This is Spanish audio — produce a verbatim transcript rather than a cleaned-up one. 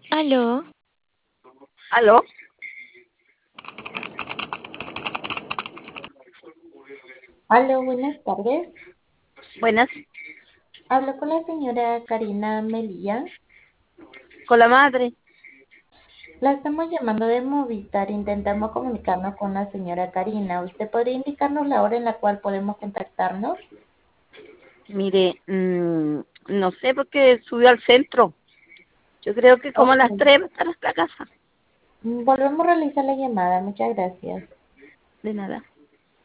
Aló, ¿Aló? Aló, buenas tardes. Buenas. Hablo con la señora Karina Melía. Con la madre. La estamos llamando de Movistar. Intentamos comunicarnos con la señora Karina. ¿Usted podría indicarnos la hora en la cual podemos contactarnos? Mire, mm, no sé por qué subió al centro. Yo creo que como a Ok. las tres va a estar hasta la casa. Mm, Volvemos a realizar la llamada. Muchas gracias. De nada.